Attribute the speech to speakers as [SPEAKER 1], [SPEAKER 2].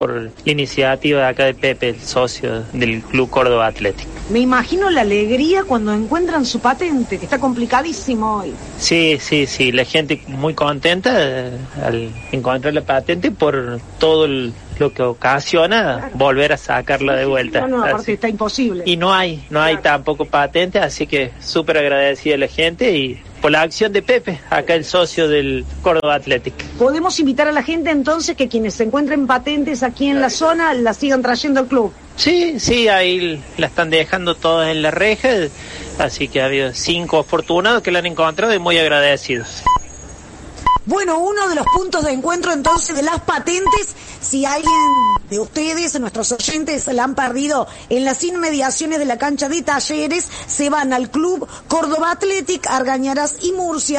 [SPEAKER 1] por la iniciativa de acá de Pepe, el socio del Club Córdoba Athletic.
[SPEAKER 2] Me imagino la alegría cuando encuentran su patente, que está complicadísimo hoy.
[SPEAKER 1] Sí, la gente muy contenta al encontrar la patente por todo lo que ocasiona volver a sacarla de vuelta.
[SPEAKER 2] No, aparte está imposible.
[SPEAKER 1] Y no hay tampoco patente, así que súper agradecida a la gente y por la acción de Pepe, acá el socio del Córdoba Athletic.
[SPEAKER 2] ¿Podemos invitar a la gente entonces que quienes se encuentren patentes aquí en la zona las sigan trayendo al club?
[SPEAKER 1] Sí, ahí la están dejando todas en la reja, así que ha habido 5 afortunados que la han encontrado y muy agradecidos.
[SPEAKER 2] Bueno, uno de los puntos de encuentro entonces de las patentes, si alguien de ustedes, nuestros oyentes, la han perdido en las inmediaciones de la cancha de Talleres, se van al Club Córdoba Athletic, Argañarás y Murcia.